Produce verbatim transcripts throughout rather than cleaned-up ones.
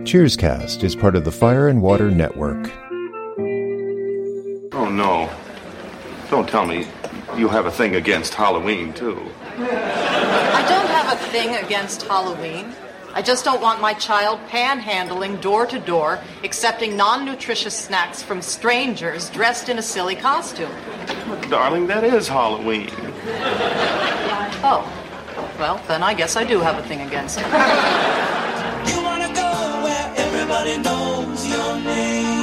Cheerscast is part of the Fire and Water Network. Oh, no. Don't tell me you have a thing against Halloween, too. I don't have a thing against Halloween. I just don't want my child panhandling door to door, accepting non-nutritious snacks from strangers dressed in a silly costume. But, darling, that is Halloween. Oh. Well, then I guess I do have a thing against it. You wanna go where everybody knows your name.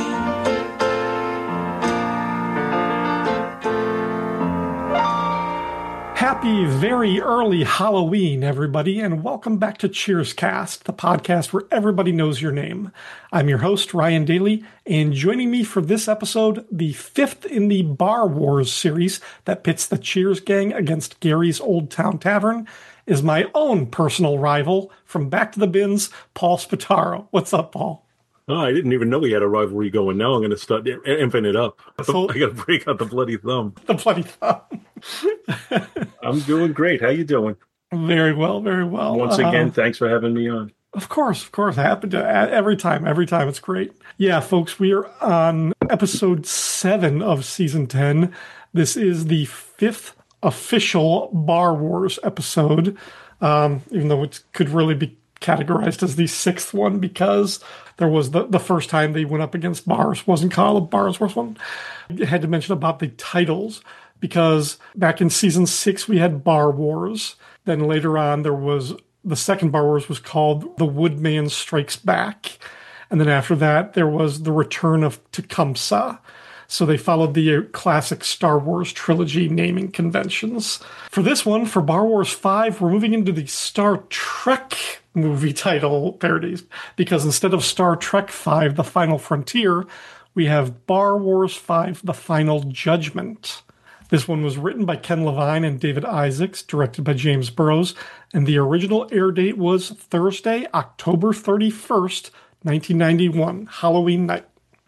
Happy very early Halloween, everybody, and welcome back to Cheerscast, the podcast where everybody knows your name. I'm your host, Ryan Daly, and joining me for this episode, the fifth in the Bar Wars series that pits the Cheers gang against Gary's Old Town Tavern, is my own personal rival from Back to the Bins, Paul Spataro. What's up, Paul? Oh, I didn't even know we had a rivalry going. Now I'm going to start amping it up. So, I got to break out the bloody thumb. The bloody thumb. I'm doing great. How you doing? Very well, very well. Once again, uh, thanks for having me on. Of course, of course. I happen to every time, every time. It's great. Yeah, folks, we are on episode seven of season ten. This is the fifth official Bar Wars episode, um, even though it could really be categorized as the sixth one because there was the, the first time they went up against Bars wasn't called a Bars Wars one. I had to mention about the titles because back in season six we had Bar Wars. Then later on there was the second Bar Wars was called The Woodman Strikes Back. And then after that there was The Return of Tecumseh. So they followed the classic Star Wars trilogy naming conventions. For this one, for Bar Wars five, we're moving into the Star Trek movie title parodies, because instead of Star Trek five, The Final Frontier, we have Bar Wars five, The Final Judgment. This one was written by Ken Levine and David Isaacs, directed by James Burrows, and the original air date was Thursday, October thirty-first, nineteen ninety-one, Halloween night.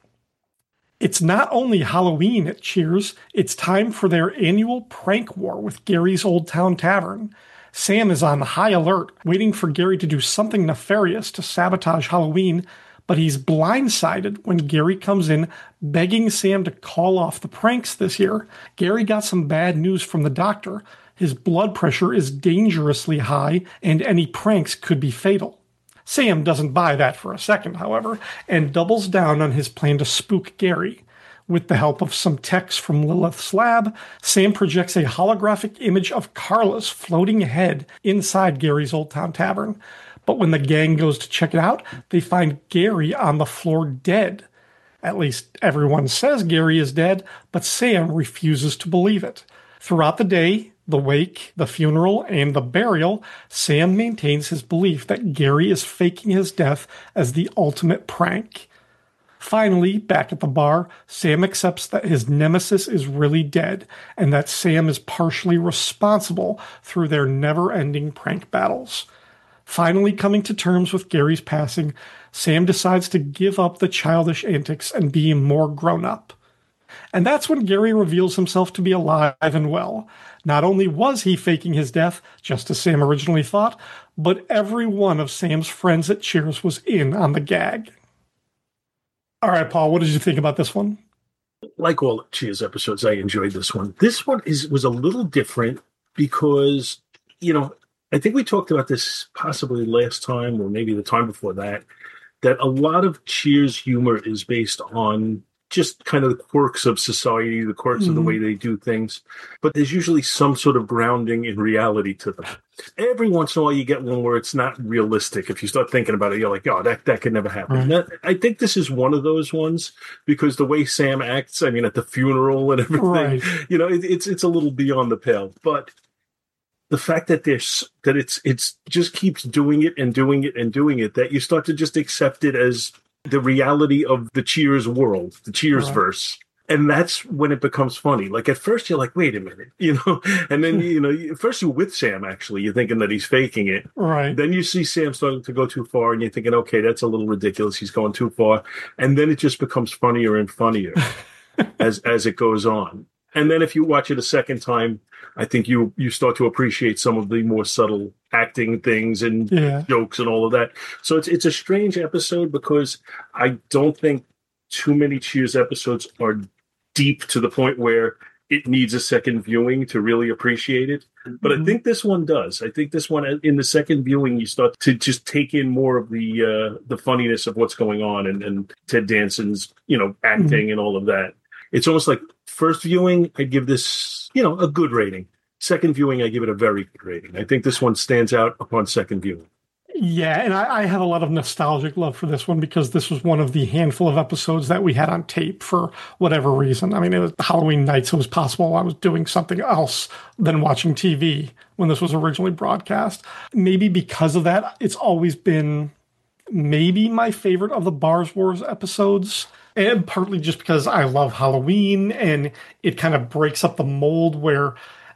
It's not only Halloween at Cheers, it's time for their annual prank war with Gary's Old Town Tavern. Sam is on high alert, waiting for Gary to do something nefarious to sabotage Halloween, but he's blindsided when Gary comes in begging Sam to call off the pranks this year. Gary got some bad news from the doctor. His blood pressure is dangerously high, and any pranks could be fatal. Sam doesn't buy that for a second, however, and doubles down on his plan to spook Gary. With the help of some techs from Lilith's lab, Sam projects a holographic image of Carla's floating head inside Gary's Old Town Tavern. But when the gang goes to check it out, they find Gary on the floor dead. At least everyone says Gary is dead, but Sam refuses to believe it. Throughout the day, the wake, the funeral, and the burial, Sam maintains his belief that Gary is faking his death as the ultimate prank. Finally, back at the bar, Sam accepts that his nemesis is really dead, and that Sam is partially responsible through their never-ending prank battles. Finally coming to terms with Gary's passing, Sam decides to give up the childish antics and be more grown-up. And that's when Gary reveals himself to be alive and well. Not only was he faking his death, just as Sam originally thought, but every one of Sam's friends at Cheers was in on the gag. All right, Paul, what did you think about this one? Like all Cheers episodes, I enjoyed this one. This one is was a little different because, you know, I think we talked about this possibly last time or maybe the time before that, that a lot of Cheers humor is based on just kind of the quirks of society, the quirks mm-hmm. of the way they do things. But there's usually some sort of grounding in reality to them. Every once in a while you get one where it's not realistic. If you start thinking about it, you're like, oh, that, that could never happen. Right. That, I think this is one of those ones because the way Sam acts, I mean, at the funeral and everything, right. you know, it, it's it's a little beyond the pale. But the fact that there's that it's it's just keeps doing it and doing it and doing it, that you start to just accept it as the reality of the Cheers world, the Cheers verse. And that's when it becomes funny. Like at first you're like, wait a minute, you know, and then, you know, first you're with Sam, actually, you're thinking that he's faking it. Right. Then you see Sam starting to go too far and you're thinking, okay, that's a little ridiculous. He's going too far. And then it just becomes funnier and funnier as, as it goes on. And then if you watch it a second time, I think you you start to appreciate some of the more subtle acting things and Yeah. jokes and all of that. So it's it's a strange episode because I don't think too many Cheers episodes are deep to the point where it needs a second viewing to really appreciate it. But I think this one does. I think this one, in the second viewing, you start to just take in more of the uh, the funniness of what's going on and, and Ted Danson's, you know, acting Mm-hmm. and all of that. It's almost like first viewing, I give this, you know, a good rating. Second viewing, I give it a very good rating. I think this one stands out upon second viewing. Yeah, and I, I have a lot of nostalgic love for this one because this was one of the handful of episodes that we had on tape for whatever reason. I mean, it was Halloween night, so it was possible I was doing something else than watching T V when this was originally broadcast. Maybe because of that, it's always been maybe my favorite of the Bars Wars episodes. And partly just because I love Halloween and it kind of breaks up the mold where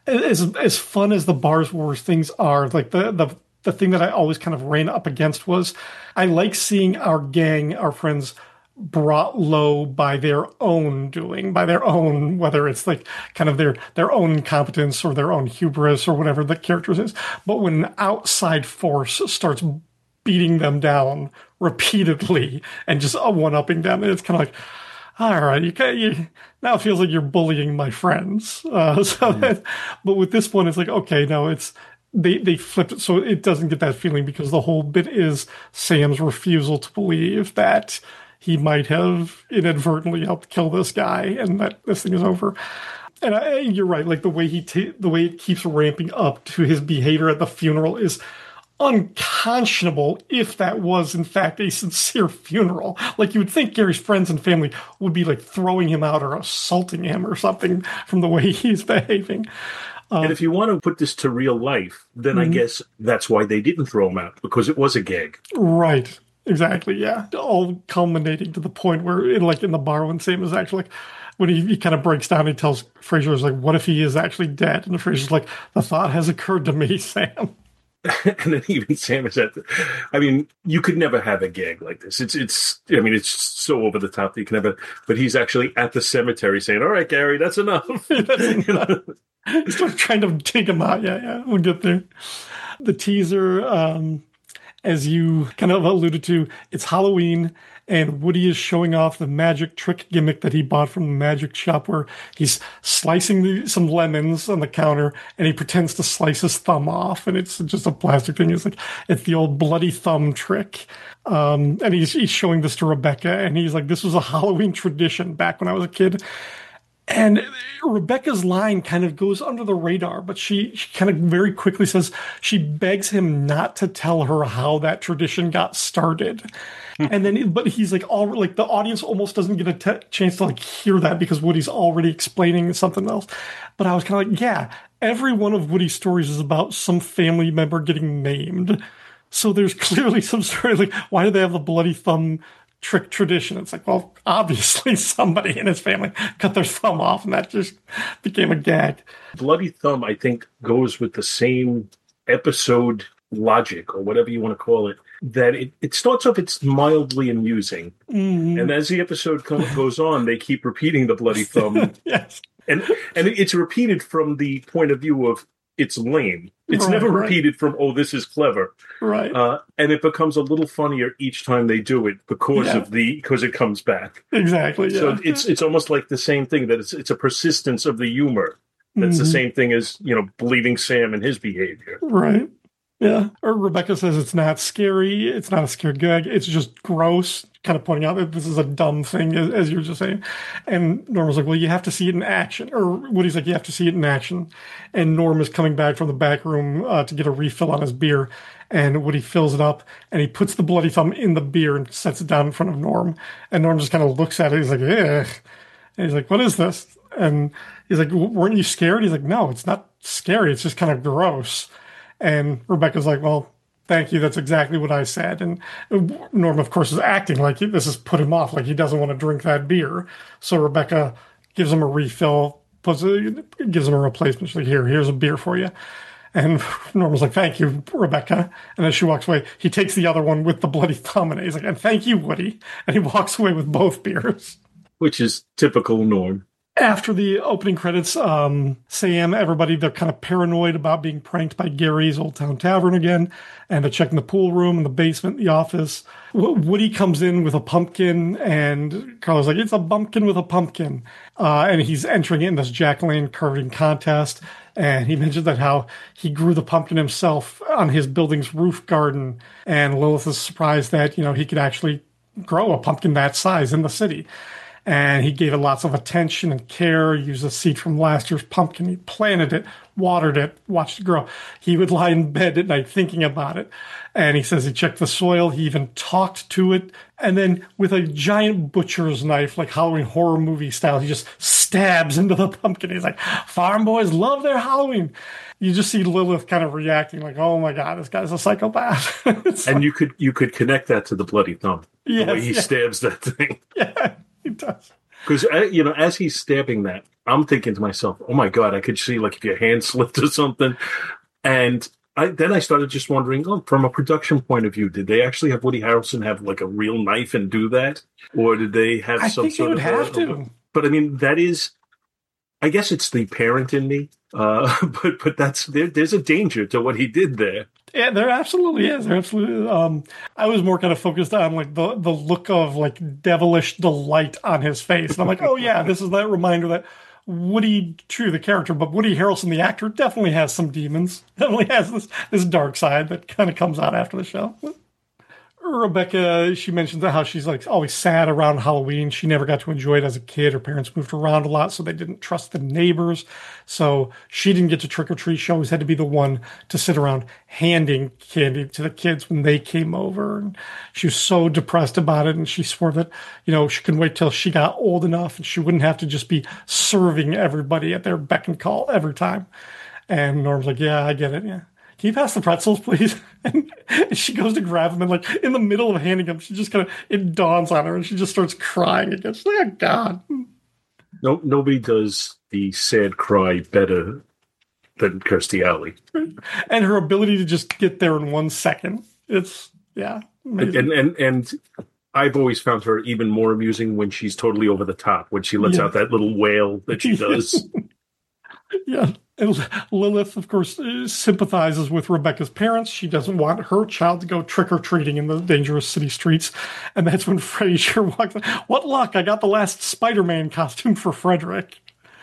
as as fun as the Bars Wars things are, like the the the thing that I always kind of ran up against was I like seeing our gang, our friends, brought low by their own doing, by their own, whether it's like kind of their their own incompetence or their own hubris or whatever the characters is. But when an outside force starts beating them down repeatedly and just one-upping them, it's kind of like, all right, you can you now it feels like you're bullying my friends. Uh, so, mm. that, but with this one, it's like, okay, no, it's they they flipped it so it doesn't get that feeling because the whole bit is Sam's refusal to believe that he might have inadvertently helped kill this guy and that this thing is over. And I, you're right, like the way he t- the way it keeps ramping up to his behavior at the funeral is unconscionable if that was in fact a sincere funeral. Like you would think Gary's friends and family would be like throwing him out or assaulting him or something from the way he's behaving. Um, and if you want to put this to real life, then mm-hmm. I guess that's why they didn't throw him out, because it was a gag. Right. Exactly, yeah. All culminating to the point where, in, like in the bar, when Sam is actually like, when he, he kind of breaks down, he tells Frasier, is like, what if he is actually dead? And Frasier's like, the thought has occurred to me, Sam. And then even Sam is at the, I mean, you could never have a gag like this. It's, it's, I mean, it's so over the top that you can never, but he's actually at the cemetery saying, all right, Gary, that's enough. That's enough. He's like trying to take him out. Yeah, yeah, we'll get there. The teaser, um, as you kind of alluded to, it's Halloween, and Woody is showing off the magic trick gimmick that he bought from the magic shop where he's slicing the, some lemons on the counter, and he pretends to slice his thumb off, and it's just a plastic thing. It's like, it's the old bloody thumb trick. Um, and he's, he's showing this to Rebecca, and he's like, this was a Halloween tradition back when I was a kid. And Rebecca's line kind of goes under the radar, but she, she kind of very quickly says she begs him not to tell her how that tradition got started. And then, but he's like, all like the audience almost doesn't get a t- chance to like hear that because Woody's already explaining something else. But I was kind of like, yeah, every one of Woody's stories is about some family member getting named. So there's clearly some story like, why do they have the bloody thumb trick tradition? It's like, well, obviously somebody in his family cut their thumb off and that just became a gag. Bloody thumb, I think, goes with the same episode logic or whatever you want to call it, that it, it starts off, it's mildly amusing. Mm-hmm. And as the episode co- goes on, they keep repeating the bloody thumb. Yes. And, and it's repeated from the point of view of it's lame. It's right, never right. repeated from, oh, this is clever. Right. Uh, and it becomes a little funnier each time they do it because yeah. of the, because it comes back. Exactly. Yeah. So it's, it's almost like the same thing, that it's, it's a persistence of the humor. That's mm-hmm. the same thing as, you know, believing Sam and his behavior. Right. Yeah. Or Rebecca says it's not scary. It's not a scary gag. It's just gross. Kind of pointing out that this is a dumb thing, as, as you were just saying. And Norm was like, well, you have to see it in action. Or Woody's like, you have to see it in action. And Norm is coming back from the back room uh, to get a refill on his beer. And Woody fills it up, and he puts the bloody thumb in the beer and sets it down in front of Norm. And Norm just kind of looks at it. He's like, ugh. And he's like, what is this? And he's like, weren't you scared? He's like, no, it's not scary. It's just kind of gross. And Rebecca's like, well, thank you. That's exactly what I said. And Norm, of course, is acting like this has put him off, like he doesn't want to drink that beer. So Rebecca gives him a refill, puts a, gives him a replacement. She's like, here, here's a beer for you. And Norman's like, thank you, Rebecca. And as she walks away, he takes the other one with the bloody thumb, and he's like, and thank you, Woody. And he walks away with both beers. Which is typical Norm. After the opening credits, um, Sam, everybody, they're kind of paranoid about being pranked by Gary's Old Town Tavern again. And they're checking the pool room and the basement, the office. W- Woody comes in with a pumpkin, and Carla's like, it's a bumpkin with a pumpkin. Uh, and he's entering in this jack-o'-lantern carving contest. And he mentioned that how he grew the pumpkin himself on his building's roof garden. And Lilith is surprised that, you know, he could actually grow a pumpkin that size in the city. And he gave it lots of attention and care, used a seed from last year's pumpkin. He planted it, watered it, watched it grow. He would lie in bed at night thinking about it. And he says he checked the soil. He even talked to it. And then with a giant butcher's knife, like Halloween horror movie style, he just stabs into the pumpkin. He's like, farm boys love their Halloween. You just see Lilith kind of reacting like, oh my God, this guy's a psychopath. And like, you could you could connect that to the bloody thumb. Yes, the way he yes. stabs that thing. Yeah, he does. Because, you know, as he's stabbing that, I'm thinking to myself, oh my God, I could see like if your hand slipped or something. And I, then I started just wondering, oh, from a production point of view, did they actually have Woody Harrelson have like a real knife and do that? Or did they have I some think sort would of... have a, to. A, but I mean, that is, I guess it's the parent in me. Uh, but but that's there, there's a danger to what he did there. Yeah, there absolutely is. There absolutely. Um, I was more kind of focused on like the the look of like devilish delight on his face, and I'm like, oh yeah, this is that reminder that Woody, true the character, but Woody Harrelson, the actor, definitely has some demons. Definitely has this this dark side that kind of comes out after the show. Rebecca, she mentions how she's like always sad around Halloween. She never got to enjoy it as a kid. Her parents moved around a lot, so they didn't trust the neighbors. So she didn't get to trick or treat. She always had to be the one to sit around handing candy to the kids when they came over. And she was so depressed about it, and she swore that, you know, she couldn't wait till she got old enough and she wouldn't have to just be serving everybody at their beck and call every time. And Norm's like, yeah, I get it. Yeah. Can you pass the pretzels, please? And she goes to grab them, and like in the middle of handing them, she just kind of, it dawns on her, and she just starts crying again. She's like, oh, God. No, nobody does the sad cry better than Kirstie Alley. And her ability to just get there in one second. It's, yeah. And, and, and, and I've always found her even more amusing when she's totally over the top, when she lets yeah. out that little wail that she does. Yeah. And Lilith, of course, sympathizes with Rebecca's parents. She doesn't want her child to go trick-or-treating in the dangerous city streets. And that's when Frasier walks in. What luck! I got the last Spider-Man costume for Frederick.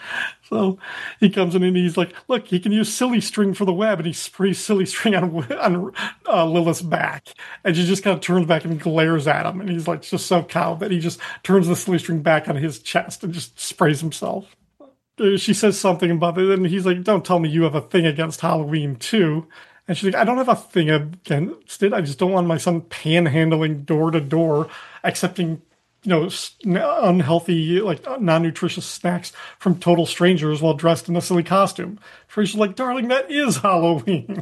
So he comes in and he's like, look, he can use silly string for the web. And he sprays silly string on, on uh, Lilith's back. And she just kind of turns back and glares at him. And he's like just so cowed that he just turns the silly string back on his chest and just sprays himself. She says something about it, and he's like, don't tell me you have a thing against Halloween, too. And she's like, I don't have a thing against it. I just don't want my son panhandling door to door, accepting, you know, unhealthy, like non-nutritious snacks from total strangers while dressed in a silly costume. Frasier's like, darling, that is Halloween.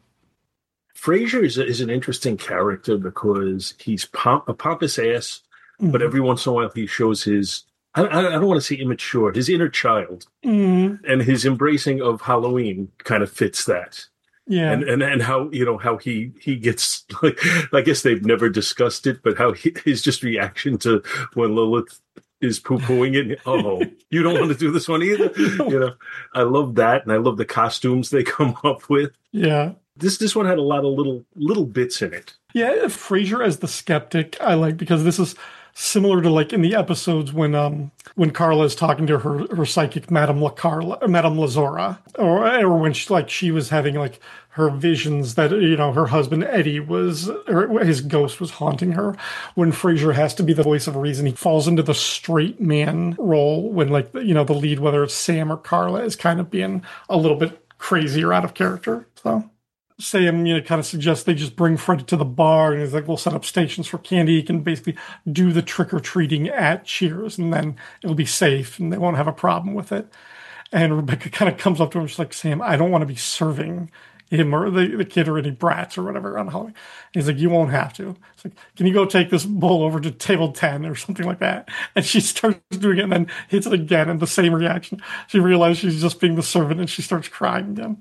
Frasier is, a, is an interesting character because he's pomp, a pompous ass, mm-hmm. but every once in a while he shows his... I, I don't want to say immature, his inner child. Mm. And his embracing of Halloween kind of fits that. Yeah. And, and and how, you know, how he, he gets, like, I guess they've never discussed it, but how he, his just reaction to when Lilith is poo-pooing it. Oh, you don't want to do this one either? You know, I love that. And I love the costumes they come up with. Yeah. This this one had a lot of little little bits in it. Yeah, Frasier as the skeptic, I like, because this is similar to like in the episodes when um when Carla is talking to her her psychic Madame La Carla or Madame Lazora, or or when she like she was having like her visions that, you know, her husband Eddie was, or his ghost was haunting her. When Frasier has to be the voice of reason, he falls into the straight man role when, like, you know, the lead, whether it's Sam or Carla, is kind of being a little bit crazy or out of character. So Sam, you know, kind of suggests they just bring Fred to the bar, and he's like, we'll set up stations for candy. He can basically do the trick-or-treating at Cheers, and then it'll be safe, and they won't have a problem with it. And Rebecca kind of comes up to him, she's like, Sam, I don't want to be serving him or the, the kid or any brats or whatever on Halloween. And he's like, you won't have to. It's like, can you go take this bowl over to table ten or something like that? And she starts doing it and then hits it again, and the same reaction. She realizes she's just being the servant, and she starts crying again.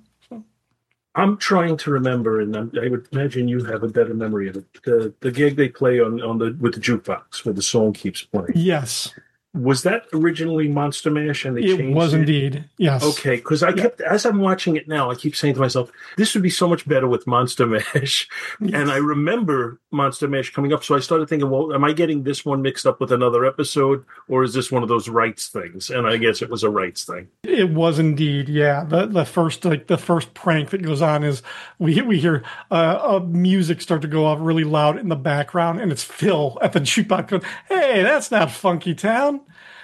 I'm trying to remember, and I'm, I would imagine you have a better memory of it. The the gig they play on, on the with the jukebox, where the song keeps playing. Yes. Was that originally Monster Mash and they It changed was it? indeed, yes. Okay, because I kept, as I'm watching it now, I keep saying to myself, this would be so much better with Monster Mash. Yes. And I remember Monster Mash coming up, so I started thinking, well, am I getting this one mixed up with another episode, or is this one of those rights things? And I guess it was a rights thing. It was indeed, yeah. The the first like the first prank that goes on is we we hear uh, uh, music start to go off really loud in the background, and it's Phil at the jukebox going, "Hey, that's not Funky Town."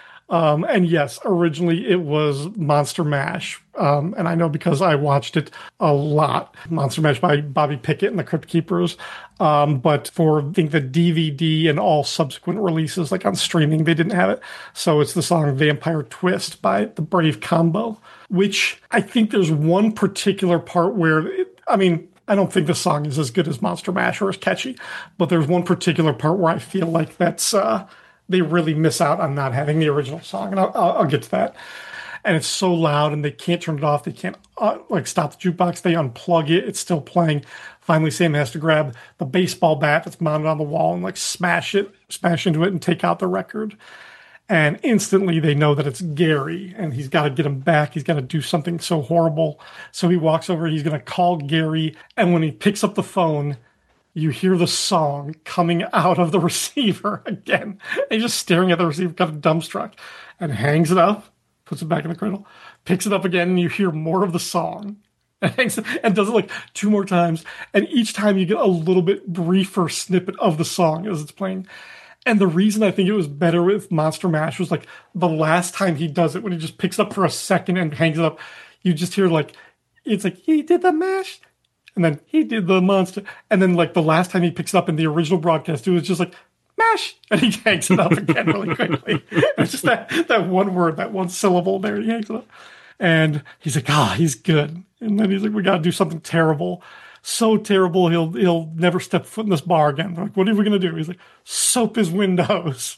Um, and yes, originally it was Monster Mash. Um, and I know because I watched it a lot. Monster Mash by Bobby Pickett and the Crypt Keepers. Um, but for, I think, the D V D and all subsequent releases, like on streaming, they didn't have it. So it's the song Vampire Twist by the Brave Combo, which I think there's one particular part where, it, I mean, I don't think the song is as good as Monster Mash or as catchy, but there's one particular part where I feel like that's, uh, they really miss out on not having the original song. And I'll, I'll, I'll get to that. And it's so loud and they can't turn it off. They can't uh, like stop the jukebox. They unplug it. It's still playing. Finally, Sam has to grab the baseball bat that's mounted on the wall and like smash it, smash into it and take out the record. And instantly they know that it's Gary and he's got to get him back. He's got to do something so horrible. So he walks over. He's going to call Gary. And when he picks up the phone, you hear the song coming out of the receiver again. And he's just staring at the receiver, kind of dumbstruck, and hangs it up, puts it back in the cradle, picks it up again, and you hear more of the song. And, hangs it, and does it like two more times. And each time you get a little bit briefer snippet of the song as it's playing. And the reason I think it was better with Monster Mash was like the last time he does it, when he just picks it up for a second and hangs it up, you just hear like, it's like, he did the mash. And then he did the monster. And then, like, the last time he picks it up in the original broadcast, it was just like, mash! And he hangs it up again really quickly. It's just that, that one word, that one syllable there. He hangs it up. And he's like, ah, oh, he's good. And then he's like, we got to do something terrible. So terrible, he'll he'll never step foot in this bar again. They're like, what are we going to do? He's like, soap his windows.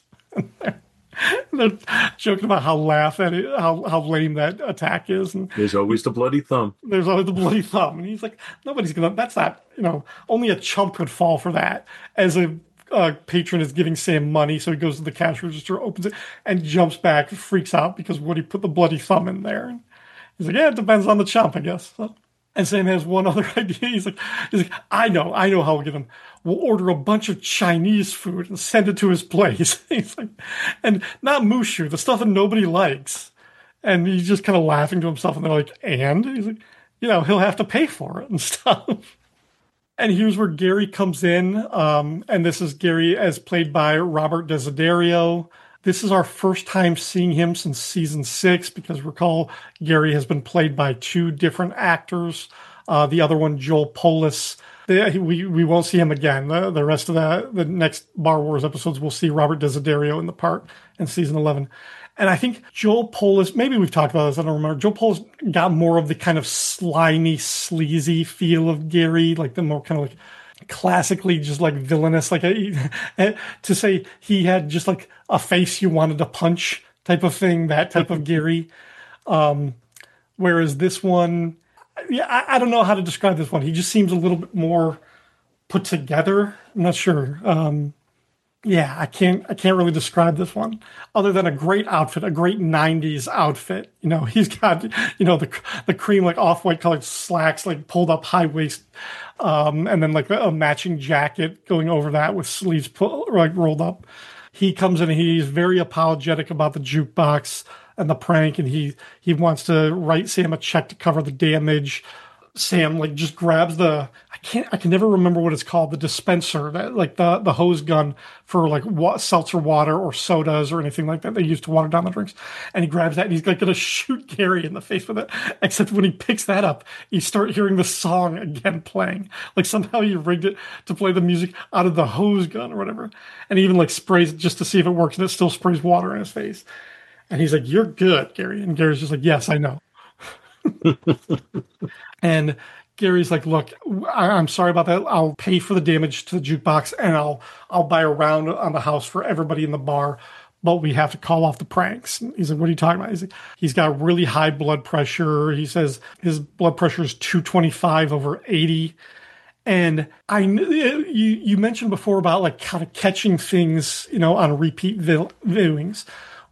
They're joking about how laugh at it, how how lame that attack is. And there's always the bloody thumb. There's always the bloody thumb, and he's like, nobody's gonna. That's not, you know, only a chump could fall for that. As a uh, patron is giving Sam money, so he goes to the cash register, opens it, and jumps back, freaks out because Woody put the bloody thumb in there. And he's like, yeah, it depends on the chump, I guess. So, and Sam has one other idea. He's like, he's like, I know, I know how we'll get him. We'll order a bunch of Chinese food and send it to his place. He's like, and not mushu, the stuff that nobody likes. And he's just kind of laughing to himself. And they're like, and? He's like, you know, he'll have to pay for it and stuff. And here's where Gary comes in. Um, and this is Gary as played by Robert Desiderio. This is our first time seeing him since season six, because recall, Gary has been played by two different actors. Uh, the other one, Joel Polis. They, we we won't see him again. The, the rest of the, the next Bar Wars episodes, we'll see Robert Desiderio in the part in season eleven. And I think Joel Polis, maybe we've talked about this, I don't remember. Joel Polis got more of the kind of slimy, sleazy feel of Gary, like the more kind of like classically just like villainous, like a, to say he had just like a face you wanted to punch type of thing, that type of Gary. Um, whereas this one, yeah, I, I don't know how to describe this one. He just seems a little bit more put together. I'm not sure. Um, yeah, I can't, I can't really describe this one other than a great outfit, a great nineties outfit. You know, he's got, you know, the, the cream, like off-white colored slacks, like pulled up high waist. Um, and then like a, a matching jacket going over that with sleeves pull, like rolled up. He comes in and he's very apologetic about the jukebox and the prank, and he he wants to write Sam a check to cover the damage. Sam like just grabs the I can't I can never remember what it's called, the dispenser, that like the the hose gun for like wa- seltzer water or sodas or anything like that they use to water down the drinks, and he grabs that and he's like going to shoot Gary in the face with it. Except when he picks that up, you start hearing the song again playing. Like somehow he rigged it to play the music out of the hose gun or whatever, and he even like sprays it just to see if it works, and it still sprays water in his face. And he's like, "You're good, Gary." And Gary's just like, "Yes, I know." And Gary's like, "Look, I- I'm sorry about that. I'll pay for the damage to the jukebox, and I'll I'll buy a round on the house for everybody in the bar. But we have to call off the pranks." And he's like, "What are you talking about?" He's like, he's got really high blood pressure. He says his blood pressure is two twenty-five over eighty. And I, you you mentioned before about like kind of catching things, you know, on repeat vi- viewings.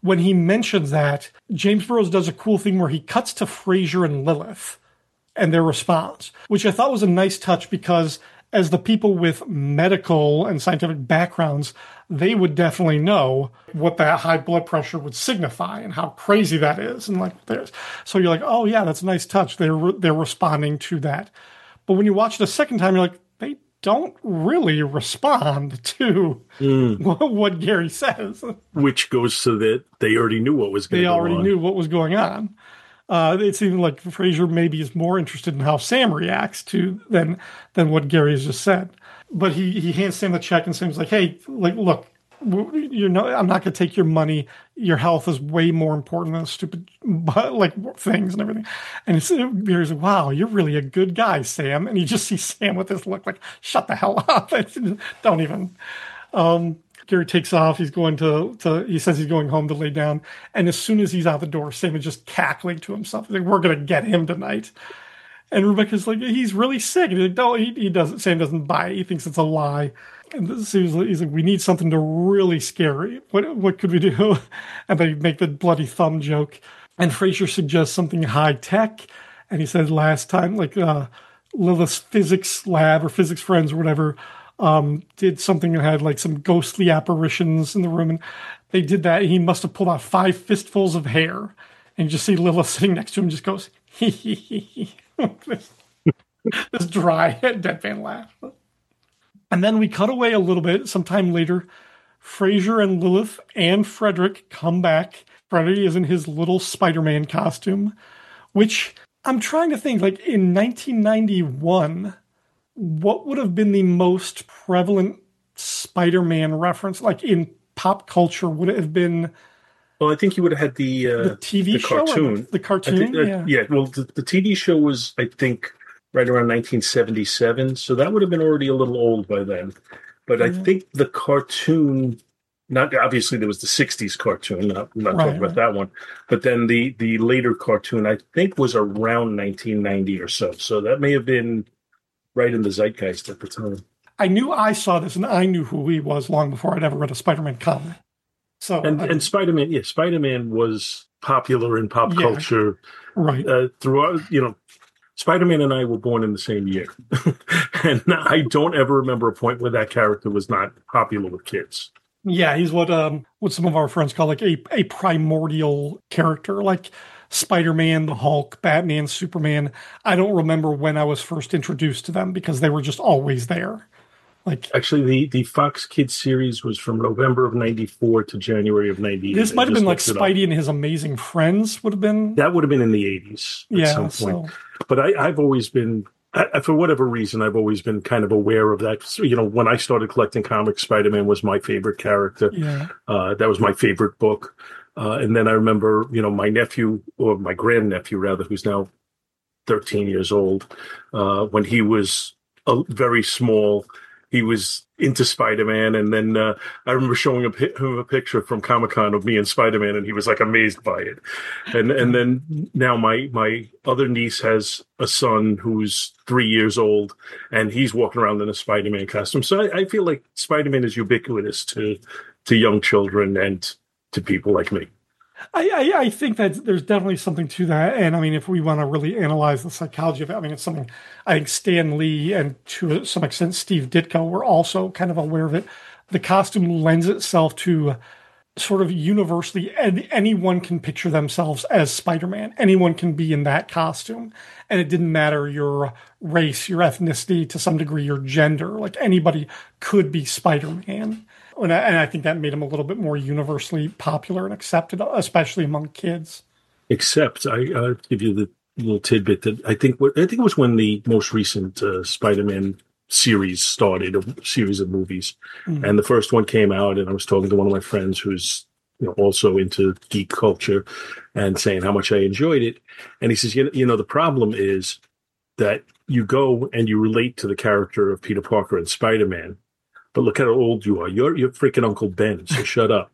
when he mentions that, James Burrows does a cool thing where he cuts to Frasier and Lilith and their response, which I thought was a nice touch because as the people with medical and scientific backgrounds, they would definitely know what that high blood pressure would signify and how crazy that is. And like, there's, so you're like, oh yeah, that's a nice touch. They're, they're responding to that. But when you watch it a second time, you're like, they don't really respond to mm. what, what Gary says. Which goes to that they already knew what was going They on. already knew what was going on. Uh, it seems like Frasier maybe is more interested in how Sam reacts to than than what Gary has just said. But he he hands Sam the check and Sam's like, "Hey, like, look, you know, I'm not going to take your money. Your health is way more important than stupid like things and everything." And it's, Gary's like, "Wow, you're really a good guy, Sam." And you just see Sam with this look like, "Shut the hell up! Don't even." Um, Gary takes off. He's going to, to, he says he's going home to lay down. And as soon as he's out the door, Sam is just cackling to himself. He's like, we're going to get him tonight. And Rebecca's like, he's really sick. And he's like, no, he, he doesn't, Sam doesn't buy it. He thinks it's a lie. And so he's, like, he's like, we need something to really scare you. What, what could we do? And they make the bloody thumb joke. And Frasier suggests something high tech. And he said last time, like, uh, Lilith's physics lab or physics friends or whatever, Um, did something that had like some ghostly apparitions in the room, and they did that. He must have pulled out five fistfuls of hair, and you just see Lilith sitting next to him, just goes hee hee hee hee. this, this dry deadpan laugh. And then we cut away a little bit. Sometime later, Frasier and Lilith and Frederick come back. Frederick is in his little Spider-Man costume, which I'm trying to think. Like in nineteen ninety-one. What would have been the most prevalent Spider-Man reference, like in pop culture? Would it have been? Well, I think you would have had the uh, the T V the show, cartoon. The, the cartoon, think, uh, yeah. yeah. Well, the, the T V show was, I think, right around nineteen seventy-seven, so that would have been already a little old by then. But yeah. I think the cartoon, not obviously there was the sixties cartoon. Not, I'm not right, talking about right. that one, but then the the later cartoon, I think, was around nineteen ninety or so. So that may have been right in the zeitgeist at the time. I knew I saw this, and I knew who he was long before I'd ever read a Spider-Man comic. So, and, I, and Spider-Man, yeah, Spider-Man was popular in pop yeah, culture, right? Uh, throughout, you know, Spider-Man and I were born in the same year, and I don't ever remember a point where that character was not popular with kids. Yeah, he's what um what some of our friends call like a a primordial character, like Spider-Man, the Hulk, Batman, Superman. I don't remember when I was first introduced to them because they were just always there. Like actually, the, the Fox Kids series was from November of ninety-four to January of ninety-eight. This might have been like Spidey and His Amazing Friends would have been. That would have been in the eighties at yeah, some point. So. But I, I've always been, I, for whatever reason, I've always been kind of aware of that. So, you know, when I started collecting comics, Spider-Man was my favorite character. Yeah. Uh, that was my favorite book. Uh, and then I remember, you know, my nephew, or my grandnephew rather, who's now thirteen years old, uh, when he was a, very small, he was into Spider-Man. And then uh, I remember showing him a picture from Comic-Con of me and Spider-Man, and he was like amazed by it. And and then now my, my other niece has a son who's three years old, and he's walking around in a Spider-Man costume. So I, I feel like Spider-Man is ubiquitous to to young children and to people like me. I, I, I think that there's definitely something to that. And I mean, if we want to really analyze the psychology of it, I mean, it's something I think Stan Lee and to some extent Steve Ditko were also kind of aware of it. The costume lends itself to sort of universally, anyone can picture themselves as Spider-Man. Anyone can be in that costume. And it didn't matter your race, your ethnicity, to some degree, your gender. Like anybody could be Spider-Man. And I, and I think that made him a little bit more universally popular and accepted, especially among kids. Except, I, I'll give you the little tidbit that I think I think it was when the most recent uh, Spider-Man series started, a series of movies. Mm-hmm. And the first one came out, and I was talking to one of my friends who's you know also into geek culture and saying how much I enjoyed it. And he says, you know, you know the problem is that you go and you relate to the character of Peter Parker and Spider-Man, but look how old you are. You're you're freaking Uncle Ben, so shut up.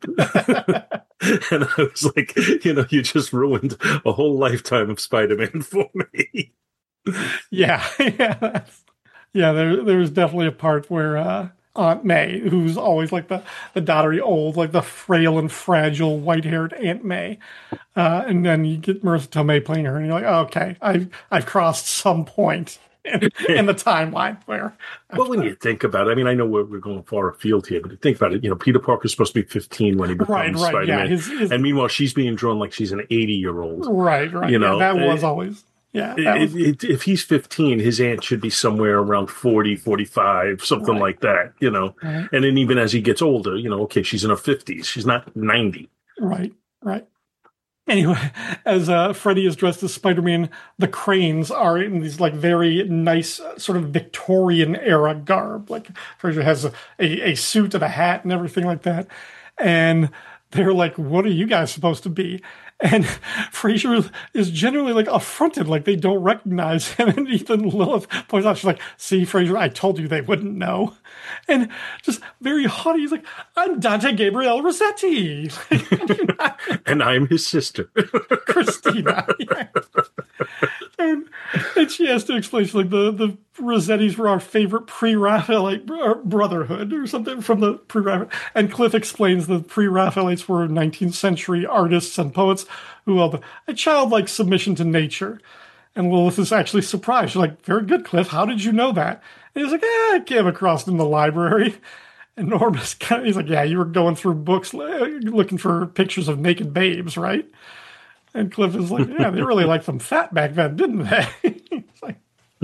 And I was like, you know, you just ruined a whole lifetime of Spider-Man for me. Yeah, yeah, yeah. There, there was definitely a part where uh, Aunt May, who's always like the, the dottery old, like the frail and fragile white-haired Aunt May. Uh, and then you get Marissa Tomei playing her, and you're like, oh, okay, I've, I've crossed some point in, in the timeline where... Well, when you think about it, I mean, I know we're, we're going far afield here, but think about it, you know, Peter Parker's supposed to be fifteen when he becomes right, right, Spider-Man. Yeah, his, his, and meanwhile, she's being drawn like she's an eighty-year-old. Right, right. You know, yeah, that was it, always... Yeah, it, was, it, if he's fifteen, his aunt should be somewhere around forty, forty-five, something right. like that, you know. Right. And then even as he gets older, you know, okay, she's in her fifties. She's not ninety. Right, right. Anyway, as uh, Freddy is dressed as Spider-Man, the Cranes are in these like very nice uh, sort of Victorian era garb. Like Fraser has a, a, a suit and a hat and everything like that. And they're like, what are you guys supposed to be? And Fraser is generally like affronted, like they don't recognize him. And even Lilith points out, she's like, see, Fraser, I told you they wouldn't know. And just very haughty, he's like, I'm Dante Gabriel Rossetti. And I'm his sister. Christina. Yeah. And, and she has to explain, she's like, the, the Rossettis were our favorite pre-Raphaelite brotherhood or something from the pre-Raphaelite. And Cliff explains the pre-Raphaelites were nineteenth century artists and poets who held a childlike submission to nature. And Lilith is actually surprised. She's like, very good, Cliff. How did you know that? And he's like, eh, I came across it in the library. And Norm is kind of, he's like, yeah, you were going through books looking for pictures of naked babes, right? And Cliff is like, yeah, they really liked them fat back then, didn't they? It's like,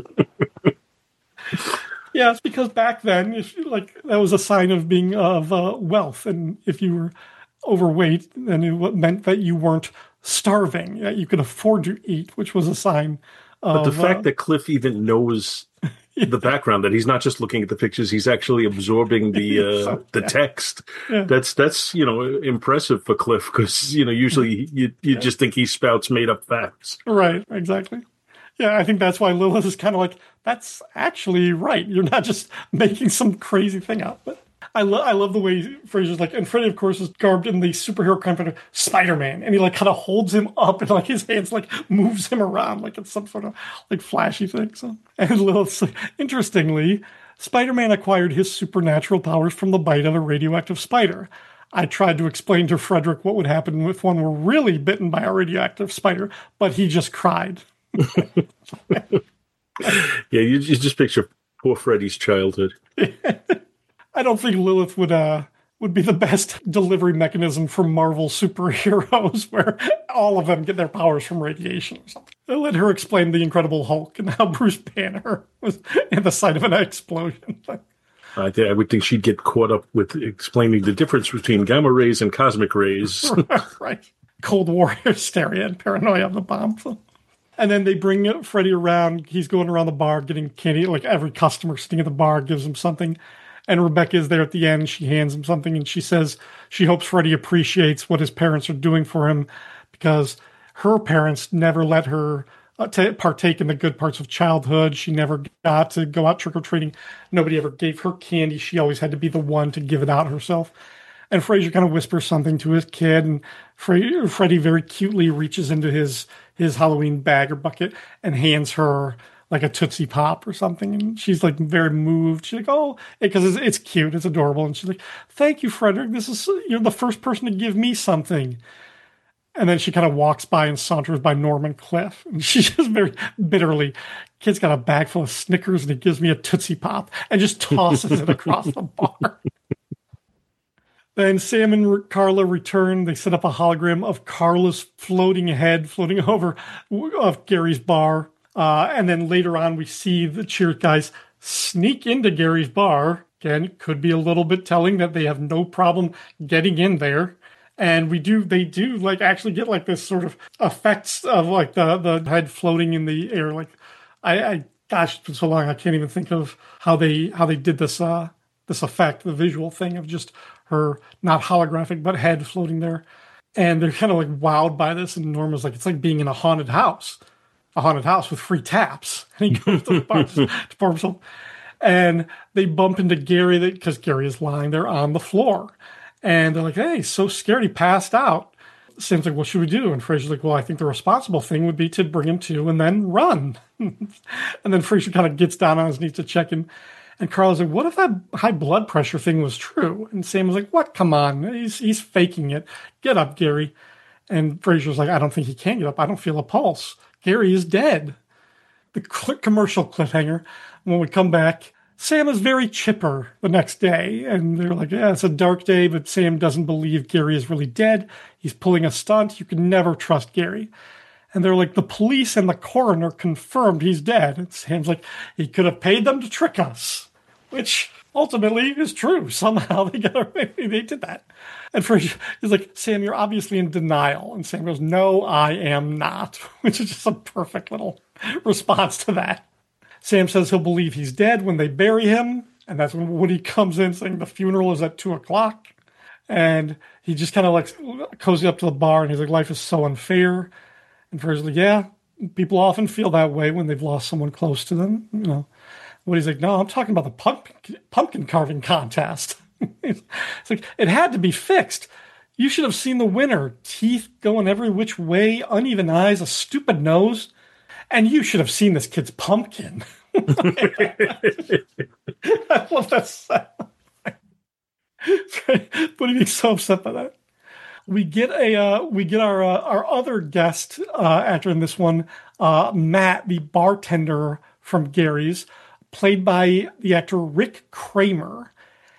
yeah, it's because back then, if you, like, that was a sign of being of uh, wealth. And if you were overweight, then it meant that you weren't starving, that you could afford to eat, which was a sign of... But the fact uh, that Cliff even knows the background, that he's not just looking at the pictures, he's actually absorbing the uh, So, the yeah. text. Yeah. That's, that's you know, impressive for Cliff, because, you know, usually you, you Yeah. just think he spouts made-up facts. Right, exactly. Yeah, I think that's why Lilith is kind of like, that's actually right. You're not just making some crazy thing up. But I, lo- I love the way Fraser's like, and Freddy, of course, is garbed in the superhero kind of Spider-Man. And he like kind of holds him up and like his hands like moves him around like it's some sort of like flashy thing. So, and Lilith's like, interestingly, Spider-Man acquired his supernatural powers from the bite of a radioactive spider. I tried to explain to Frederick what would happen if one were really bitten by a radioactive spider, but he just cried. Yeah, you, you just picture poor Freddy's childhood. I don't think Lilith would uh would be the best delivery mechanism for Marvel superheroes, where all of them get their powers from radiation or something. They let her explain the Incredible Hulk and how Bruce Banner was in the site of an explosion. I, th- I would think she'd get caught up with explaining the difference between gamma rays and cosmic rays. Right. Cold War hysteria and paranoia of the bomb. So. And then they bring Freddy around. He's going around the bar getting candy. Like every customer sitting at the bar gives him something. And Rebecca is there at the end. She hands him something and she says she hopes Freddy appreciates what his parents are doing for him, because her parents never let her uh, t- partake in the good parts of childhood. She never got to go out trick-or-treating. Nobody ever gave her candy. She always had to be the one to give it out herself. And Fraser kind of whispers something to his kid, and Fre- Freddy very cutely reaches into his, his Halloween bag or bucket and hands her like a Tootsie Pop or something. And she's like very moved. She's like, oh, because it's, it's cute. It's adorable. And she's like, thank you, Frederick. This is, you're the first person to give me something. And then she kind of walks by and saunters by Norman Cliff. And she just very bitterly, kid's got a bag full of Snickers and he gives me a Tootsie Pop and just tosses it across the bar. Then Sam and Carla return. They set up a hologram of Carla's floating head, floating over of Gary's bar. Uh, and then later on, we see the Cheers guys sneak into Gary's bar. Again, could be a little bit telling that they have no problem getting in there. And we do, they do like actually get like this sort of effects of like the, the head floating in the air. Like I, I, gosh, it's been so long. I can't even think of how they, how they did this, uh, this effect, the visual thing of just her, not holographic, but head floating there. And they're kind of like wowed by this. And Norma's like, it's like being in a haunted house, a haunted house with free taps. And he goes to the bar to pour himself. And they bump into Gary because Gary is lying there on the floor. And they're like, hey, he's so scared he passed out. Sam's like, what should we do? And Fraser's like, well, I think the responsible thing would be to bring him to and then run. And then Fraser kind of gets down on his knees to check him. And Carla's like, what if that high blood pressure thing was true? And Sam was like, what? Come on. He's, he's faking it. Get up, Gary. And Frasier's like, I don't think he can get up. I don't feel a pulse. Gary is dead. The cl- commercial cliffhanger. When we come back, Sam is very chipper the next day. And they're like, yeah, it's a dark day, but Sam doesn't believe Gary is really dead. He's pulling a stunt. You can never trust Gary. And they're like, the police and the coroner confirmed he's dead. And Sam's like, he could have paid them to trick us, which ultimately is true. Somehow they got away. They did that. And Frasier is like, Sam, you're obviously in denial. And Sam goes, no, I am not, which is just a perfect little response to that. Sam says he'll believe he's dead when they bury him. And that's when Woody comes in saying the funeral is at two o'clock. And he just kind of like cozy up to the bar and he's like, life is so unfair. And Frasier's like, yeah, people often feel that way when they've lost someone close to them. You know, Woody's like, no, I'm talking about the pumpkin, pumpkin carving contest. It's like, it had to be fixed. You should have seen the winner. Teeth going every which way, uneven eyes, a stupid nose. And you should have seen this kid's pumpkin. I love that sound. Woody being so upset by that. We get a uh, we get our uh, our other guest uh, actor in this one, uh, Matt, the bartender from Gary's, played by the actor Rick Kramer.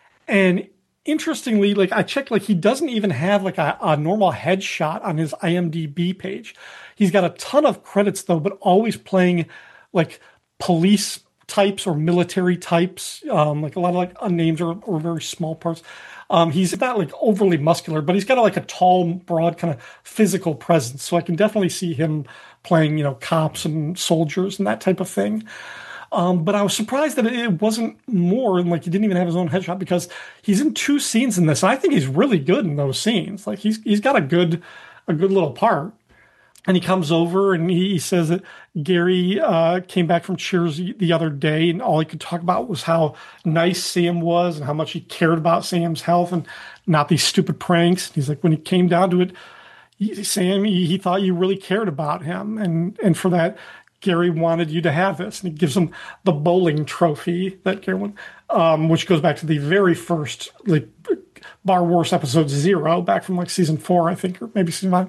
And interestingly, like I checked, like he doesn't even have like a, a normal headshot on his I M D B page. He's got a ton of credits though, but always playing like police types or military types, um, like a lot of like unnamed or, or very small parts. Um, he's not like overly muscular, but he's got a, like a tall, broad kind of physical presence. So I can definitely see him playing, you know, cops and soldiers and that type of thing. Um, but I was surprised that it wasn't more, and like he didn't even have his own headshot because he's in two scenes in this. And I think he's really good in those scenes. Like he's he's got a good a good little part. And he comes over and he, he says that Gary uh, came back from Cheers the other day, and all he could talk about was how nice Sam was and how much he cared about Sam's health and not these stupid pranks. He's like, when he came down to it, he, Sam, he, he thought you really cared about him. And, and for that, Gary wanted you to have this. And he gives him the bowling trophy that Gary won, um, which goes back to the very first like Bar Wars episode zero, back from like season four, I think, or maybe season five.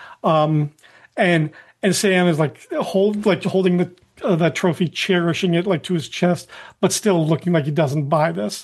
Um, And and Sam is like hold like holding the uh, that trophy, cherishing it like to his chest, but still looking like he doesn't buy this.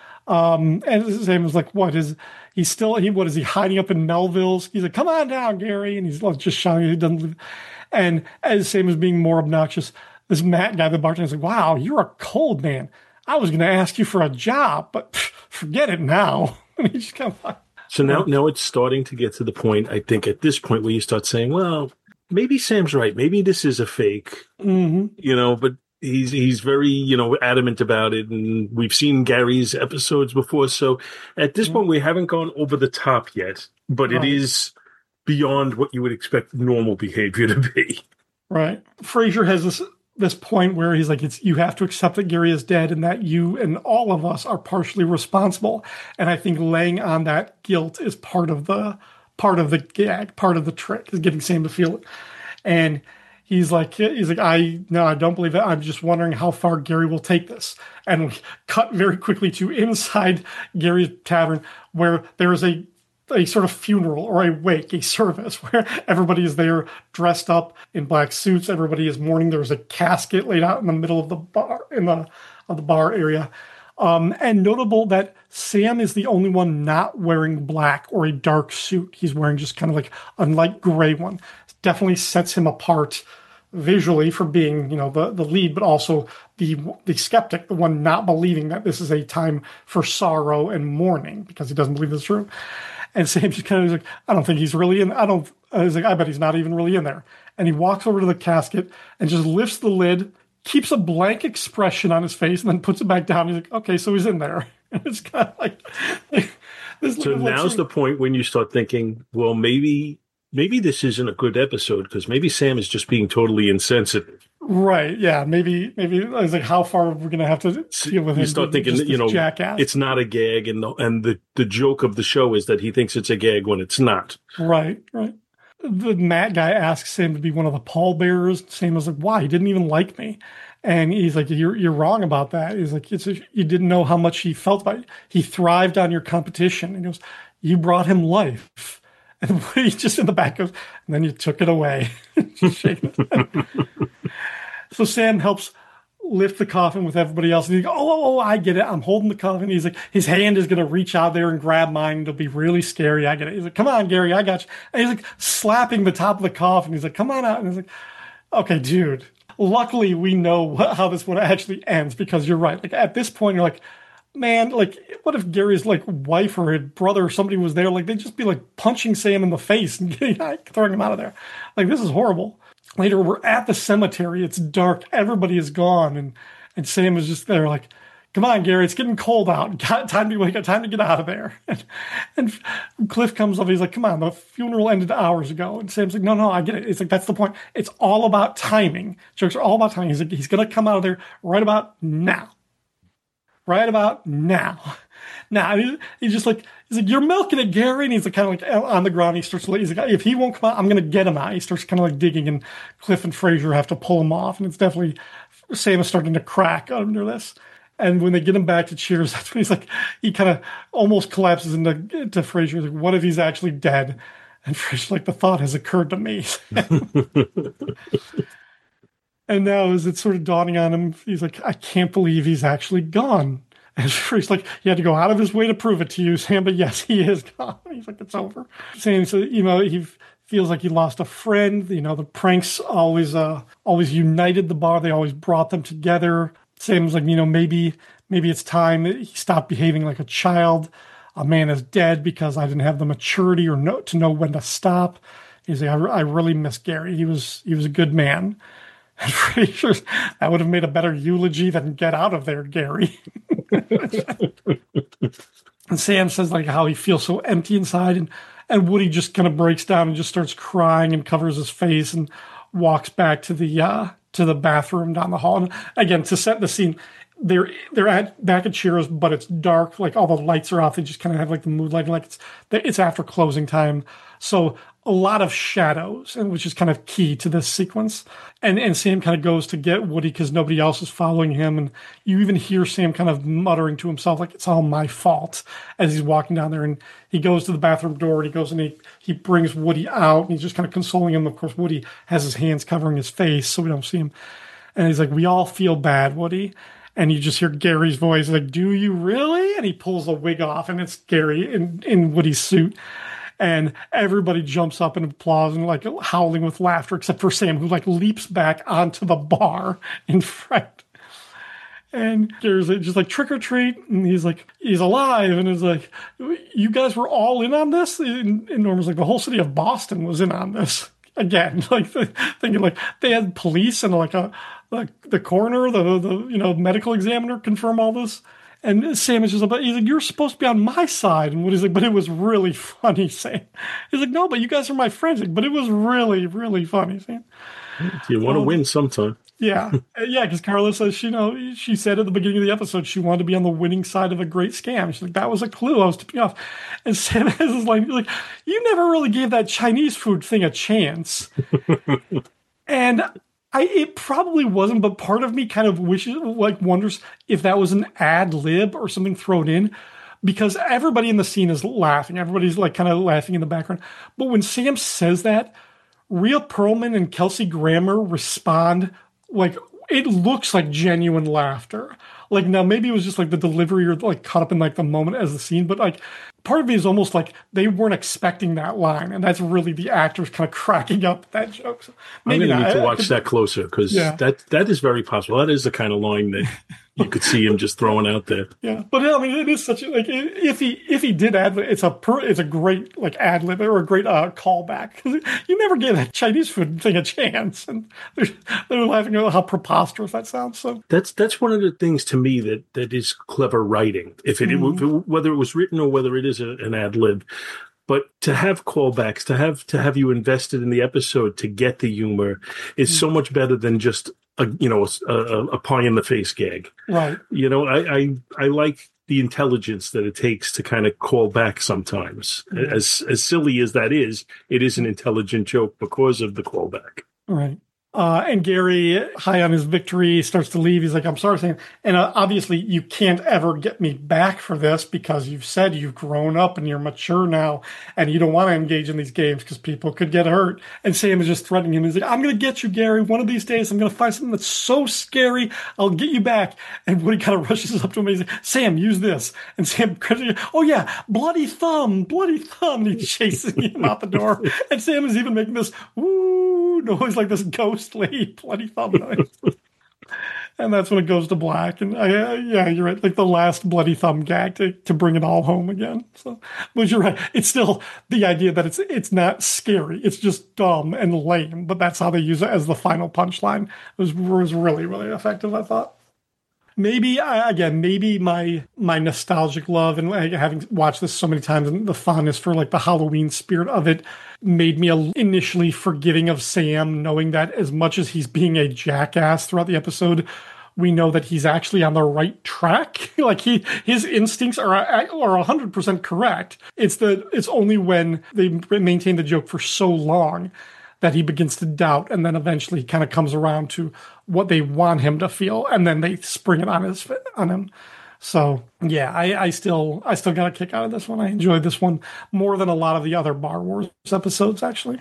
Um, and Sam is like, what is he's still he what is he hiding up in Melville's? He's like, come on down, Gary, and he's like, just shouting. He doesn't live. And as Sam is being more obnoxious, this Matt guy, the bartender, is like, wow, you're a cold man. I was going to ask you for a job, but pff, forget it now. And he just kind of like. So now, now it's starting to get to the point, I think, at this point where you start saying, well, maybe Sam's right. Maybe this is a fake, mm-hmm. you know, but he's he's very, you know, adamant about it. And we've seen Gary's episodes before. So at this mm-hmm. point, we haven't gone over the top yet, but right. it is beyond what you would expect normal behavior to be. Right. Frasier has this this point where he's like, it's you have to accept that Gary is dead and that you and all of us are partially responsible. And I think laying on that guilt is part of the part of the gag, part of the trick is getting Sam to feel it. And he's like, he's like, I no, I don't believe it. I'm just wondering how far Gary will take this. And we cut very quickly to inside Gary's tavern where there is a a sort of funeral or a wake, a service where everybody is there dressed up in black suits. Everybody is mourning. There's a casket laid out in the middle of the bar, in the of the bar area. Um, and notable that Sam is the only one not wearing black or a dark suit. He's wearing just kind of like a light gray one. Definitely sets him apart visually for being, you know, the, the lead, but also the the skeptic, the one not believing that this is a time for sorrow and mourning because he doesn't believe it's true. And Sam just kind of like, I don't think he's really in. I don't. I was like, I bet he's not even really in there. And he walks over to the casket and just lifts the lid, keeps a blank expression on his face, and then puts it back down. He's like, okay, so he's in there. And it's kind of like, like this. So now's like, the point when you start thinking, well, maybe maybe this isn't a good episode because maybe Sam is just being totally insensitive. Right. Yeah. Maybe, maybe I was like, how far are we going to have to deal with him? You start thinking, you know, jackass. It's not a gag. And the, and the, the joke of the show is that he thinks it's a gag when it's not. Right. Right. The Matt guy asks Sam to be one of the pallbearers. Sam was like, why? He didn't even like me. And he's like, you're you're wrong about that. He's like, it's a, you didn't know how much he felt about it. He thrived on your competition. And he goes, you brought him life. And he just in the back goes, and then you took it away. So Sam helps lift the coffin with everybody else. And he goes, oh, oh, oh, I get it. I'm holding the coffin. He's like, his hand is going to reach out there and grab mine. It'll be really scary. I get it. He's like, come on, Gary, I got you. And he's like slapping the top of the coffin. He's like, come on out. And he's like, okay, dude. Luckily, we know what, how this one actually ends because you're right. Like at this point, you're like, man, like what if Gary's like wife or his brother or somebody was there? Like they'd just be like punching Sam in the face and getting, like, throwing him out of there. Like this is horrible. Later, we're at the cemetery. It's dark. Everybody is gone, and and Sam is just there, like, come on, Gary, it's getting cold out. Got time to got time to get out of there. And, and Cliff comes up. He's like, come on, the funeral ended hours ago. And Sam's like, no, no, I get it. It's like, that's the point. It's all about timing. Jokes are all about timing. He's like, he's going to come out of there right about now. Right about now. Now, he, he's just like, he's like, you're milking it, Gary. And he's like, kind of like on the ground. He starts to, he's like, if he won't come out, I'm going to get him out. He starts kind of like digging, and Cliff and Fraser have to pull him off. And it's definitely, Sam is starting to crack under this. And when they get him back to Cheers, that's when he's like, he kind of almost collapses into, into Fraser. He's like, what if he's actually dead? And Fraser's like, the thought has occurred to me. And now as it's sort of dawning on him, he's like, I can't believe he's actually gone. And Fraser's like, he had to go out of his way to prove it to you, Sam, but yes, he is gone. He's like, it's over. Sam, so, you know, he feels like he lost a friend. You know, the pranks always, uh, always united the bar. They always brought them together. Sam's like, you know, maybe maybe it's time that he stopped behaving like a child. A man is dead because I didn't have the maturity or know, to know when to stop. He's like, I, I really miss Gary. He was he was a good man. And Fraser, that would have made a better eulogy than get out of there, Gary. And Sam says like how he feels so empty inside, and, and Woody just kind of breaks down and just starts crying and covers his face and walks back to the uh, to the bathroom down the hall. And again, to set the scene, they're they're at back at Cheers, but it's dark. Like all the lights are off. They just kind of have like the mood lighting. Like it's it's after closing time, so a lot of shadows, and which is kind of key to this sequence. And and Sam kind of goes to get Woody because nobody else is following him, and you even hear Sam kind of muttering to himself like it's all my fault as he's walking down there. And he goes to the bathroom door and he goes and he he brings Woody out, and he's just kind of consoling him. Of course, Woody has his hands covering his face so we don't see him. And he's like, we all feel bad, Woody. And you just hear Gary's voice like, do you really? And he pulls a wig off, and it's Gary in, in Woody's suit. And everybody jumps up and applauds and like howling with laughter, except for Sam, who like leaps back onto the bar in fright. And Gary's like, just like, trick or treat. And he's like, he's alive. And it's like, you guys were all in on this? And Norman's like, the whole city of Boston was in on this. Again, like thinking like they had police and like a, like the coroner, the, the, you know, medical examiner confirm all this. And Sam is just like, he's like, you're supposed to be on my side. And Woody's like, but it was really funny, Sam. He's like, no, but you guys are my friends. Like, but it was really, really funny, Sam. You want to um, win sometime. Yeah. Yeah, because Carla says, she, you know, she said at the beginning of the episode she wanted to be on the winning side of a great scam. She's like, that was a clue. I was tipping off. And Sam has this line, like, you never really gave that Chinese food thing a chance. And I, it probably wasn't, but part of me kind of wishes, like, wonders if that was an ad lib or something thrown in, because everybody in the scene is laughing. Everybody's like kind of laughing in the background. But when Sam says that, Rhea Perlman and Kelsey Grammer respond like it looks like genuine laughter. Like now, maybe it was just like the delivery or like caught up in like the moment as the scene, but like part of me is almost like they weren't expecting that line, and that's really the actors kind of cracking up at that joke. So maybe I'm going to not. need to I- I watch could- that closer because Yeah. that that is very possible. That is the kind of line that you could see him just throwing out there. Yeah, but I mean, it is such a, like if he if he did ad lib, it's a per, it's a great like ad lib or a great uh, callback. You never gave that Chinese food thing a chance, and they're they're laughing at how preposterous that sounds. So That's that's one of the things to me that, that is clever writing. If it, Mm-hmm. whether it was written or whether it is a, an ad lib, but to have callbacks, to have to have you invested in the episode to get the humor is Mm-hmm. so much better than just a you know a, a, a pie in the face gag. right, You know, I, I I like the intelligence that it takes to kind of call back sometimes. Mm-hmm. As as silly as that is, it is an intelligent joke because of the callback. right. Uh, and Gary, high on his victory, starts to leave. He's like, I'm sorry, Sam. And uh, obviously, you can't ever get me back for this because you've said you've grown up and you're mature now and you don't want to engage in these games because people could get hurt. And Sam is just threatening him. He's like, I'm going to get you, Gary. One of these days, I'm going to find something that's so scary, I'll get you back. And Woody kind of rushes up to him and he's like, Sam, use this. And Sam, oh yeah, bloody thumb, bloody thumb. And he's chasing him out the door. And Sam is even making this, woo, noise like this ghostly bloody thumb noise. And that's when it goes to black. And I, uh, yeah, you're right. Like the last bloody thumb gag to, to bring it all home again. So, but you're right. It's still the idea that it's it's not scary. It's just dumb and lame. But that's how they use it as the final punchline. It was was really really effective, I thought. Maybe again, maybe my my nostalgic love and like, having watched this so many times and the fondness for like the Halloween spirit of it made me initially forgiving of Sam, knowing that as much as he's being a jackass throughout the episode, we know that he's actually on the right track. Like he, his instincts are are one hundred percent correct. It's the it's only when they maintain the joke for so long that he begins to doubt, and then eventually kind of comes around to what they want him to feel, and then they spring it on his on him. So yeah, I, I still I still got a kick out of this one. I enjoyed this one more than a lot of the other Bar Wars episodes, actually.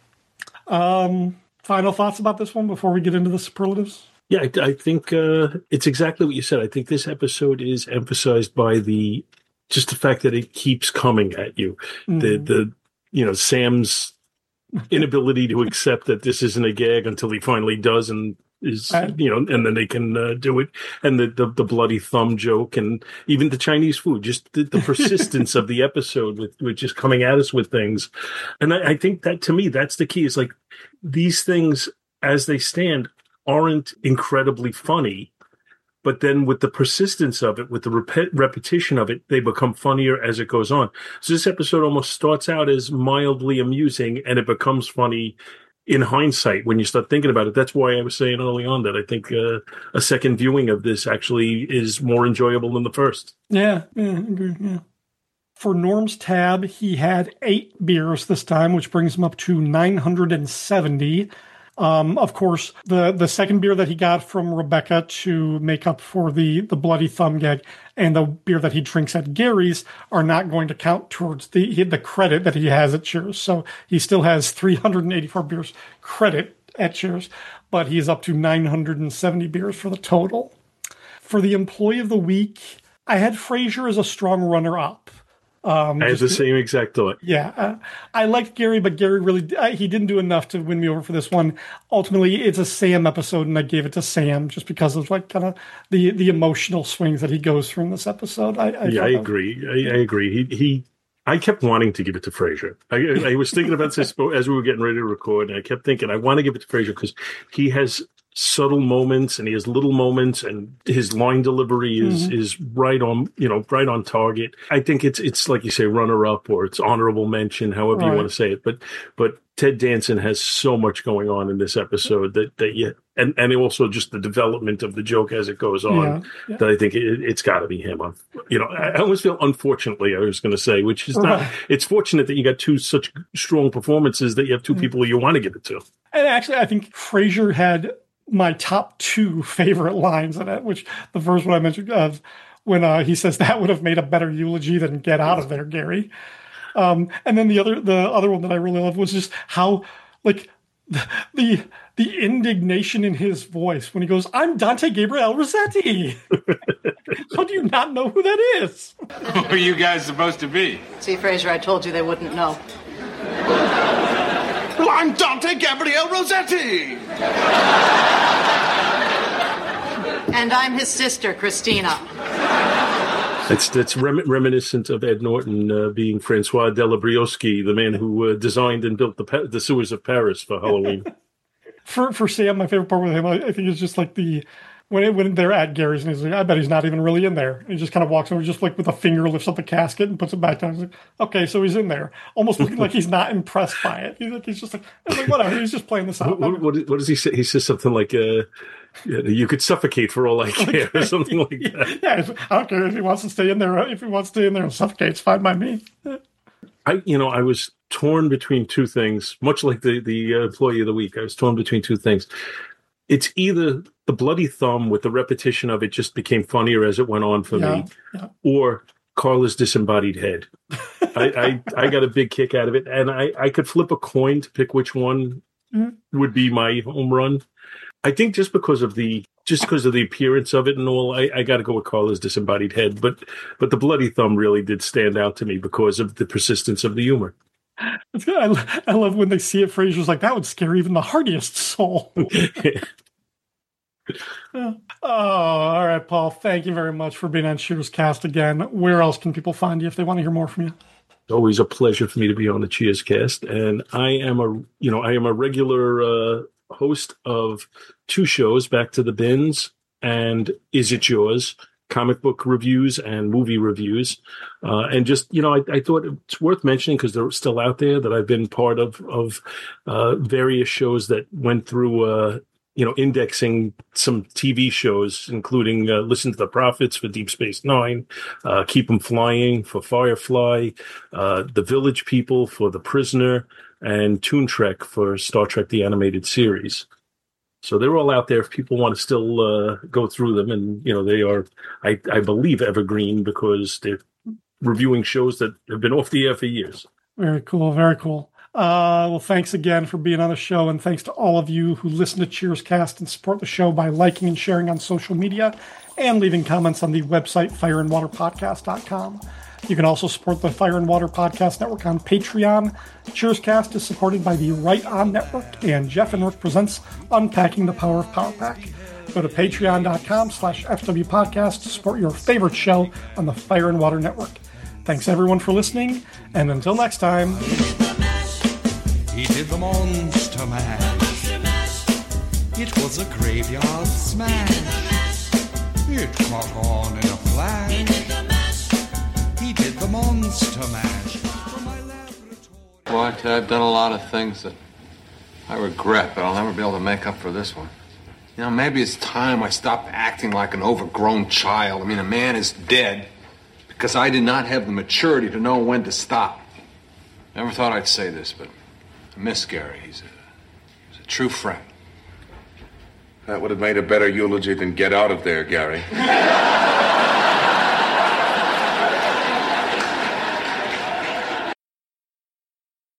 Um, final thoughts about this one before we get into the superlatives? Yeah, I, I think uh, it's exactly what you said. I think this episode is emphasized by the just the fact that it keeps coming at you. Mm. The the you know Sam's inability to accept that this isn't a gag until he finally does, and is you know, and then they can uh, do it, and the, the the bloody thumb joke, and even the Chinese food, just the, the persistence of the episode with, with just coming at us with things, and I, I think that to me that's the key. Is like these things as they stand aren't incredibly funny, but then with the persistence of it, with the rep- repetition of it, they become funnier as it goes on. So this episode almost starts out as mildly amusing, and it becomes funny in hindsight when you start thinking about it. That's why I was saying early on that I think uh, a second viewing of this actually is more enjoyable than the first. Yeah, yeah, I agree, yeah. For Norm's tab, he had eight beers this time, which brings him up to nine hundred seventy. Um, of course, the, the second beer that he got from Rebecca to make up for the, the bloody thumb gag and the beer that he drinks at Gary's are not going to count towards the the credit that he has at Cheers. So he still has three hundred eighty-four beers credit at Cheers, but he's up to nine hundred seventy beers for the total. For the Employee of the Week, I had Frasier as a strong runner-up. Um, I had just, the same exact thought. Yeah. Uh, I liked Gary, but Gary really, uh, he didn't do enough to win me over for this one. Ultimately, it's a Sam episode, and I gave it to Sam just because of like kind of the, the emotional swings that he goes through in this episode. I, I yeah, I agree. I, I agree. He, he, I kept wanting to give it to Frasier. I, I was thinking about this as we were getting ready to record, and I kept thinking, I want to give it to Frasier because he has subtle moments and he has little moments, and his line delivery is mm-hmm. is right on, you know, right on target. I think it's it's like you say, runner up, or it's honorable mention, however right. you want to say it. But but Ted Danson has so much going on in this episode that that you and and also just the development of the joke as it goes on yeah, yeah. that I think it, it's got to be him. I'm, you know, I, I always feel unfortunately I was going to say, which is not. Right. It's fortunate that you got two such strong performances that you have two mm-hmm. people you want to give it to. And actually, I think Frasier had my top two favorite lines in it, which the first one I mentioned of when uh, he says that would have made a better eulogy than "Get out of there, Gary." Um, and then the other, the other one that I really loved was just how, like, the, the the indignation in his voice when he goes, "I'm Dante Gabriel Rossetti." How do you not know who that is? Who are you guys supposed to be? See, Frasier, I told you they wouldn't know. Well, I'm Dante Gabriel Rossetti. And I'm his sister, Christina. That's that's rem- reminiscent of Ed Norton uh, being Francois Delabrioski, the man who uh, designed and built the pa- the sewers of Paris for Halloween. for for Sam, my favorite part with him, I, I think, is just like the when it, when they're at Gary's and he's like, I bet he's not even really in there. And he just kind of walks over, just like with a finger lifts up the casket and puts it back down. He's like, okay, so he's in there, almost looking like he's not impressed by it. He's like, he's just like, like whatever. He's just playing this out. What, what, what does he say? He says something like, uh, "You could suffocate for all I care," or something like that. Yeah, I don't care if he wants to stay in there. If he wants to stay in there and suffocate, it's fine by me. I, you know, I was torn between two things, much like the, the uh, employee of the week. I was torn between two things. It's either the bloody thumb with the repetition of it just became funnier as it went on for yeah, me, yeah. or Carla's disembodied head. I, I, I got a big kick out of it, and I, I could flip a coin to pick which one mm-hmm. would be my home run. I think just because of the just because of the appearance of it and all, I, I got to go with Carla's disembodied head. But but the bloody thumb really did stand out to me because of the persistence of the humor. It's good. I, I love when they see it. Frasier's like, that would scare even the hardiest soul. Oh, all right, Paul. Thank you very much for being on Cheers Cast again. Where else can people find you if they want to hear more from you? It's always a pleasure for me to be on the Cheers Cast, and I am a you know I am a regular uh, host of two shows, Back to the Bins and Is It Yours? Comic book reviews and movie reviews, uh, and just you know I, I thought it's worth mentioning because they're still out there that I've been part of of uh, various shows that went through. Uh, you know, indexing some T V shows, including uh, Listen to the Prophets for Deep Space Nine, uh, Keep 'em Flying for Firefly, uh, The Village People for The Prisoner, and Toon Trek for Star Trek The Animated Series. So they're all out there if people want to still uh, go through them. And, you know, they are, I, I believe, evergreen because they're reviewing shows that have been off the air for years. Very cool. Very cool. Uh, well, thanks again for being on the show, and thanks to all of you who listen to Cheers Cast and support the show by liking and sharing on social media and leaving comments on the website fire and water podcast dot com. You can also support the Fire and Water Podcast Network on Patreon. Cheers Cast is supported by the Right On Network, and Jeff and Rick presents Unpacking the Power of Power Pack. Go to patreon dot com slash F W podcast to support your favorite show on the Fire and Water Network. Thanks everyone for listening, and until next time. He did the monster mash. It was a graveyard smash. It caught on in a flash. He did the monster mash from my laboratory. Well, I tell you, I've done a lot of things that I regret, but I'll never be able to make up for this one. You know, maybe it's time I stopped acting like an overgrown child. I mean, a man is dead because I did not have the maturity to know when to stop. Never thought I'd say this, but I miss Gary. He's a, he's a true friend. That would have made a better eulogy than Get Out of There, Gary.